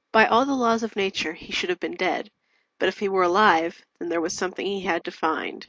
By all the laws of nature he should have been dead, but if he were alive, then there was something he had to find.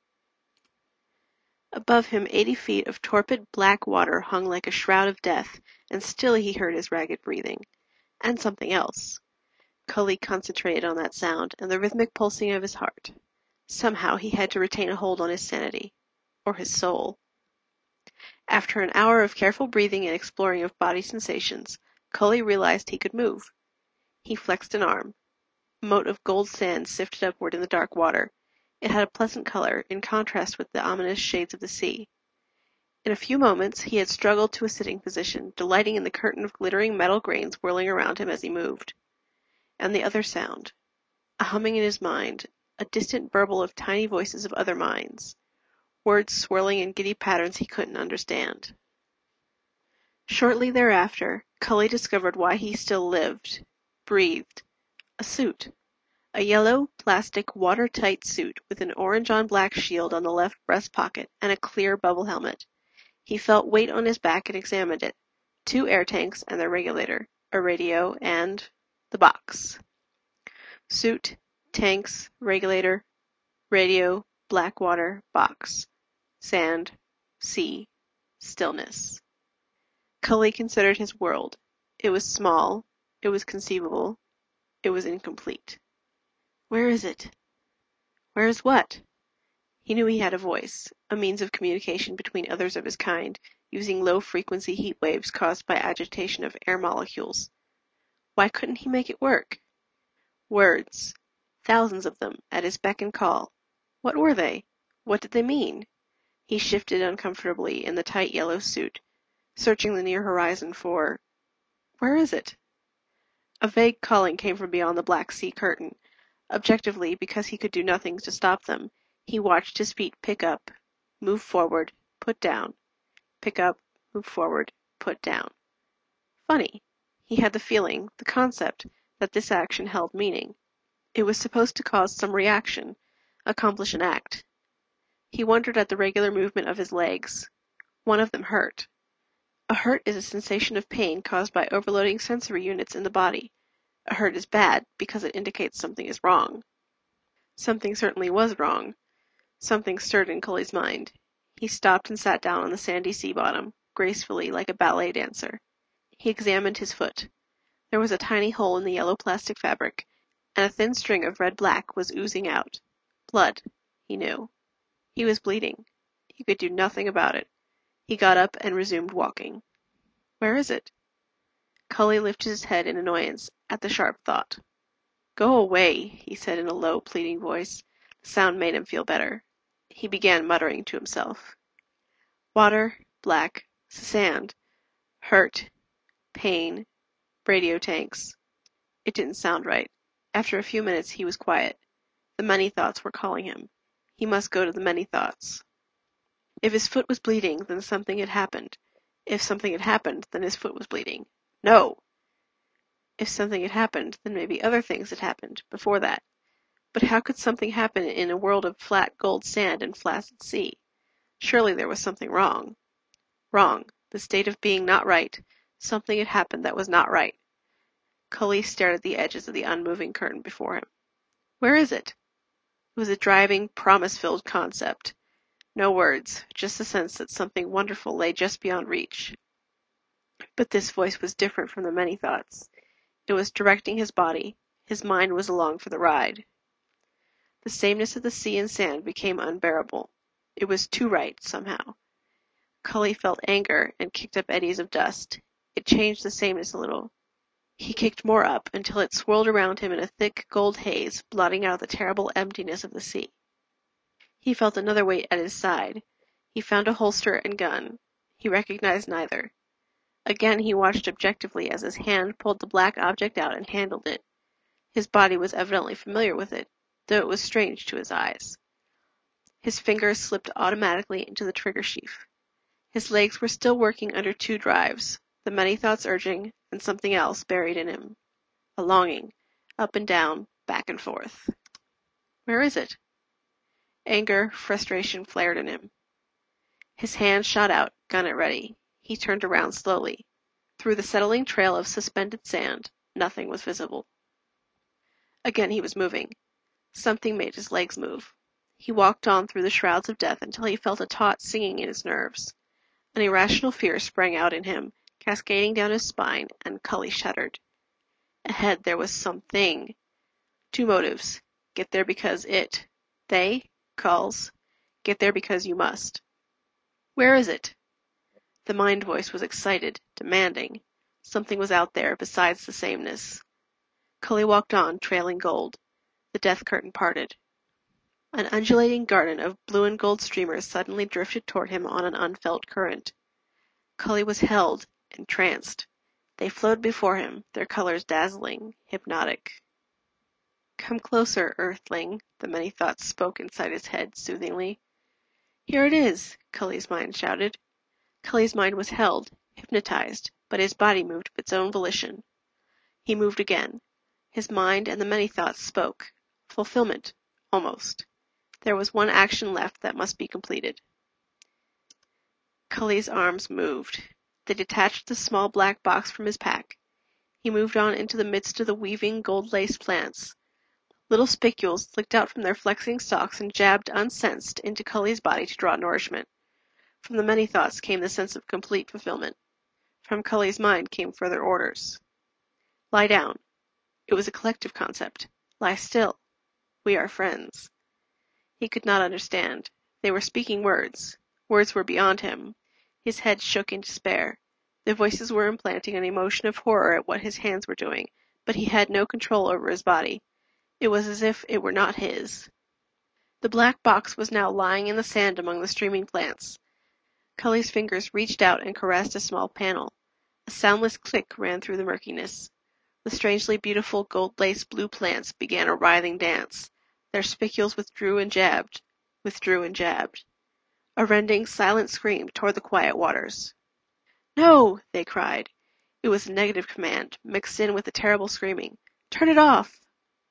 Above him 80 feet of torpid black water hung like a shroud of death, and still he heard his ragged breathing. And something else. Cully concentrated on that sound, and the rhythmic pulsing of his heart. Somehow he had to retain a hold on his sanity. Or his soul. After an hour of careful breathing and exploring of body sensations, Cully realized he could move. He flexed an arm. A mote of gold sand sifted upward in the dark water. It had a pleasant color, in contrast with the ominous shades of the sea. In a few moments he had struggled to a sitting position, delighting in the curtain of glittering metal grains whirling around him as he moved. And the other sound. A humming in his mind, a distant burble of tiny voices of other minds. Words swirling in giddy patterns he couldn't understand. Shortly thereafter, Cully discovered why he still lived, breathed. A suit. A yellow, plastic, watertight suit with an orange-on-black shield on the left breast pocket and a clear bubble helmet. He felt weight on his back and examined it. 2 air tanks and their regulator, a radio, and the box. Suit, tanks, regulator, radio, black water, box. Sand, sea, stillness. Cully considered his world. It was small, it was conceivable, it was incomplete. Where is it? Where is what? He knew he had a voice, a means of communication between others of his kind, using low-frequency heat waves caused by agitation of air molecules. Why couldn't he make it work? Words. Thousands of them, at his beck and call. What were they? What did they mean? He shifted uncomfortably in the tight yellow suit, searching the near horizon for... Where is it? A vague calling came from beyond the Black Sea curtain. Objectively, because he could do nothing to stop them, he watched his feet pick up, move forward, put down, pick up, move forward, put down. Funny. He had the feeling, the concept, that this action held meaning. It was supposed to cause some reaction, accomplish an act. He wondered at the regular movement of his legs. One of them hurt. A hurt is a sensation of pain caused by overloading sensory units in the body. A hurt is bad because it indicates something is wrong. Something certainly was wrong. Something stirred in Cully's mind. He stopped and sat down on the sandy sea bottom, gracefully like a ballet dancer. He examined his foot. There was a tiny hole in the yellow plastic fabric, and a thin string of red-black was oozing out. Blood, he knew. He was bleeding. He could do nothing about it. He got up and resumed walking. Where is it? Cully lifted his head in annoyance at the sharp thought. Go away, he said in a low, pleading voice. The sound made him feel better. He began muttering to himself. Water, black, sand, hurt, pain, radio tanks. It didn't sound right. After a few minutes he was quiet. The many thoughts were calling him. He must go to the many thoughts. If his foot was bleeding, then something had happened. If something had happened, then his foot was bleeding. No! If something had happened, then maybe other things had happened, before that. But how could something happen in a world of flat gold sand and flaccid sea? Surely there was something wrong. Wrong. The state of being not right. Something had happened that was not right. Cully stared at the edges of the unmoving curtain before him. Where is it? It was a driving, promise-filled concept. No words, just the sense that something wonderful lay just beyond reach. But this voice was different from the many thoughts. It was directing his body. His mind was along for the ride. The sameness of the sea and sand became unbearable. It was too right, somehow. Cully felt anger and kicked up eddies of dust. It changed the sameness a little. He kicked more up until it swirled around him in a thick gold haze, blotting out the terrible emptiness of the sea. He felt another weight at his side. He found a holster and gun. He recognized neither. Again he watched objectively as his hand pulled the black object out and handled it. His body was evidently familiar with it, though it was strange to his eyes. His fingers slipped automatically into the trigger sheath. His legs were still working under 2 drives, the many thoughts urging, and something else buried in him. A longing, up and down, back and forth. Where is it? Anger, frustration flared in him. His hand shot out, gun at ready. He turned around slowly. Through the settling trail of suspended sand, Nothing was visible. Again he was moving. Something made his legs move. He walked on through the shrouds of death until he felt a taut singing in his nerves. An irrational fear sprang out in him, cascading down his spine, and Cully shuddered. Ahead there was something. Two motives. Get there because they, Culls, get there because you must. Where is it? The mind voice was excited, demanding. Something was out there besides the sameness. Cully walked on, trailing gold. The death curtain parted. An undulating garden of blue and gold streamers suddenly drifted toward him on an unfelt current. Cully was held, entranced. They flowed before him, their colors dazzling, hypnotic. Come closer, Earthling, the many thoughts spoke inside his head soothingly. Here it is, Cully's mind shouted. Cully's mind was held, hypnotized, but his body moved of its own volition. He moved again. His mind and the many thoughts spoke. Fulfillment, almost. There was one action left that must be completed. Cully's arms moved. They detached the small black box from his pack. He moved on into the midst of the weaving, gold-laced plants. Little spicules licked out from their flexing stalks and jabbed unsensed into Cully's body to draw nourishment. From the many thoughts came the sense of complete fulfillment. From Cully's mind came further orders. Lie down. It was a collective concept. Lie still. We are friends. He could not understand. They were speaking words. Words were beyond him. His head shook in despair. The voices were implanting an emotion of horror at what his hands were doing, but he had no control over his body. It was as if it were not his. The black box was now lying in the sand among the streaming plants. Cully's fingers reached out and caressed a small panel. A soundless click ran through the murkiness. The strangely beautiful gold-laced blue plants began a writhing dance. Their spicules withdrew and jabbed. A rending, silent scream tore the quiet waters. No! They cried. It was a negative command, mixed in with the terrible screaming. Turn it off!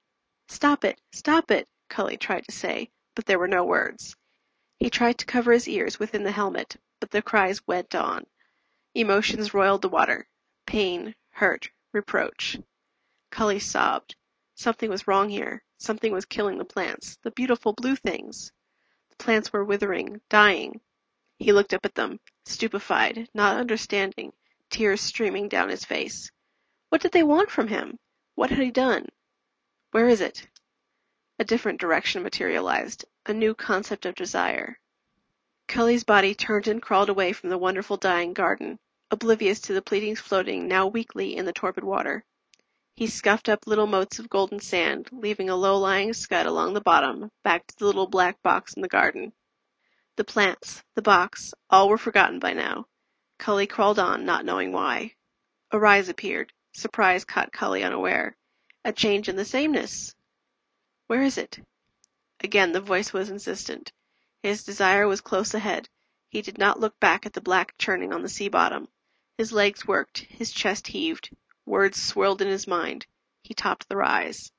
Stop it! Stop it! Cully tried to say, but there were no words. He tried to cover his ears within the helmet, but the cries went on. Emotions roiled the water. Pain, hurt, reproach. Cully sobbed. Something was wrong here. Something was killing the plants, the beautiful blue things. The plants were withering, dying. He looked up at them, stupefied, not understanding, tears streaming down his face. What did they want from him? What had he done? Where is it? A different direction materialized, a new concept of desire. Cully's body turned and crawled away from the wonderful dying garden, oblivious to the pleadings floating now weakly in the torpid water. He scuffed up little motes of golden sand, leaving a low-lying scud along the bottom, back to the little black box in the garden. The plants, the box, all were forgotten by now. Cully crawled on, not knowing why. A rise appeared. Surprise caught Cully unaware. A change in the sameness. Where is it? Again the voice was insistent. His desire was close ahead. He did not look back at the black churning on the sea bottom. His legs worked, his chest heaved. Words swirled in his mind. He topped the rise.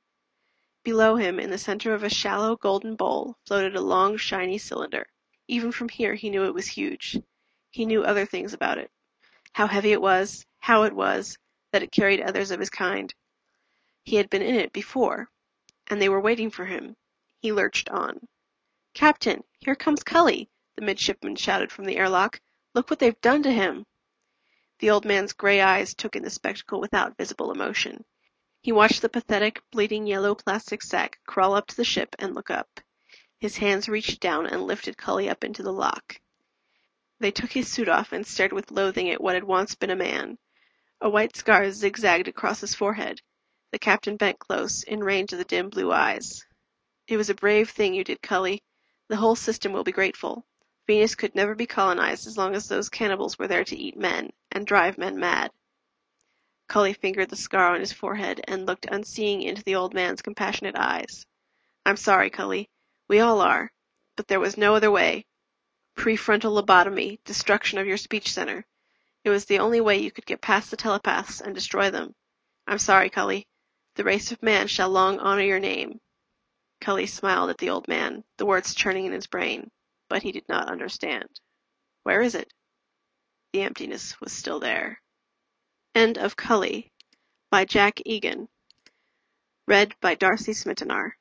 Below him, in the center of a shallow golden bowl, floated a long, shiny cylinder. Even from here he knew it was huge. He knew other things about it. How heavy it was, how it was, that it carried others of his kind. He had been in it before, and they were waiting for him. He lurched on. Captain, here comes Cully, the midshipman shouted from the airlock. Look what they've done to him. The old man's gray eyes took in the spectacle without visible emotion. He watched the pathetic, bleeding yellow plastic sack crawl up to the ship and look up. His hands reached down and lifted Cully up into the lock. They took his suit off and stared with loathing at what had once been a man. A white scar zigzagged across his forehead. The captain bent close, in range of the dim blue eyes. It was a brave thing you did, Cully. The whole system will be grateful. Venus could never be colonized as long as those cannibals were there to eat men, and drive men mad. Cully fingered the scar on his forehead and looked unseeing into the old man's compassionate eyes. I'm sorry, Cully. We all are. But there was no other way. Prefrontal lobotomy, destruction of your speech center. It was the only way you could get past the telepaths and destroy them. I'm sorry, Cully. The race of man shall long honor your name. Cully smiled at the old man, the words churning in his brain, but he did not understand. Where is it? The emptiness was still there. End of Cully by Jack Egan. Read by Darcy Smitanar.